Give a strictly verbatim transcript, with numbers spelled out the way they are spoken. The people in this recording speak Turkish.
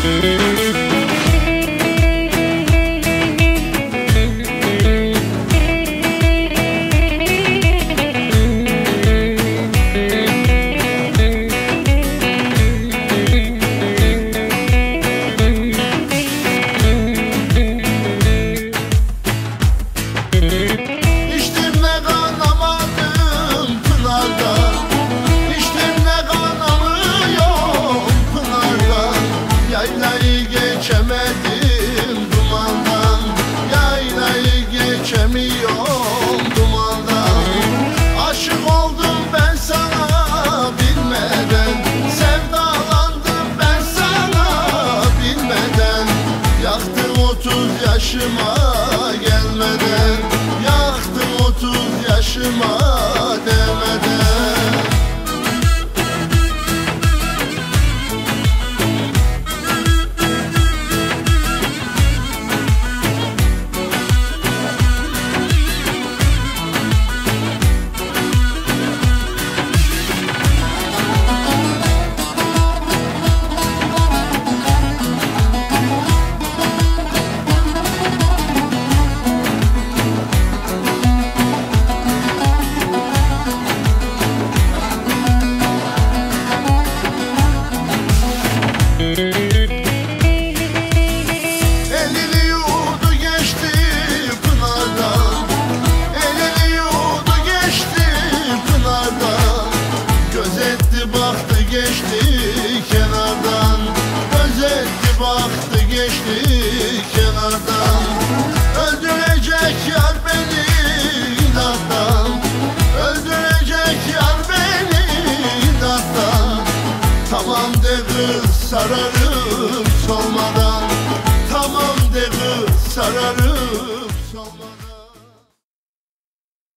Geçemedim dumandan, yaylayı geçemiyorum dumandan. Aşık oldum ben sana bilmeden, sevdalandım ben sana bilmeden. Yaktım otuz yaşıma gelmeden, yaktım otuz yaşıma demeden. Elini yudu geçti pınardan, elini yudu geçti pınardan. Gözetti baktı geçti kenardan, gözetti baktı geçti kenardan. Öldürecek yar beni inattan, öldürecek yar beni inattan. Tamam de kız sararım